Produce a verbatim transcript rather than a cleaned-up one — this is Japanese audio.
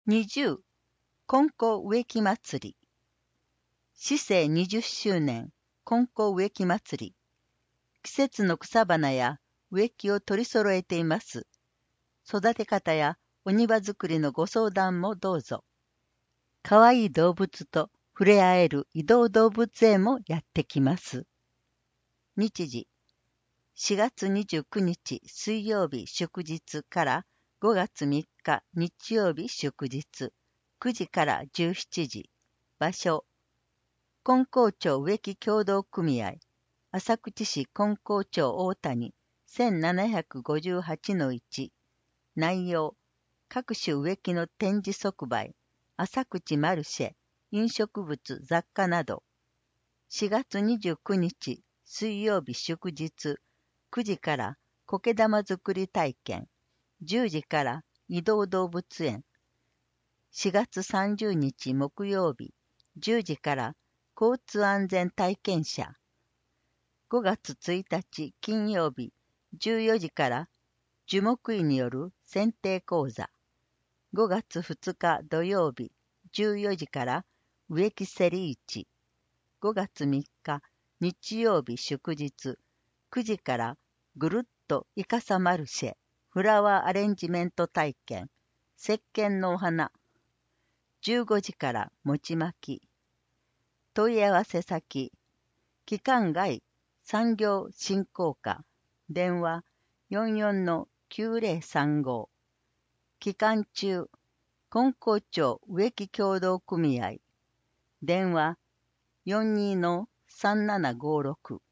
にじゅう金光植木祭り。市政にじゅっしゅうねん金光植木祭り。季節の草花や植木を取り揃えています。育て方やお庭作りのご相談もどうぞ。かわいい動物と触れ合える移動動物園もやってきます。日時しがつにじゅうくにち水曜日祝日からごがつみっか日曜日祝日くじからじゅうしちじ。場所金光町植木協同組合浅口市金光町大谷 せんななひゃくごじゅうはちのいち。内容各種植木の展示即売浅口マルシェ飲食物雑貨など。しがつにじゅうくにち水曜日祝日くじから苔玉作り体験じゅうじから移動動物園。しがつさんじゅうにち木曜日じゅうじから交通安全体験車。ごがつついたち金曜日じゅうよじから樹木医による剪定講座。ごがつふつか土曜日じゅうよじから植木競り市。ごがつみっか日曜日祝日くじからぐるっといかさマルシェフラワーアレンジメント体験石鹸のお花。じゅうごじから餅巻き。問い合わせ先期間外産業振興課電話 よんよんのきゅうぜろさんご。期間中金光町植木協同組合電話 よんにのさんななごろく。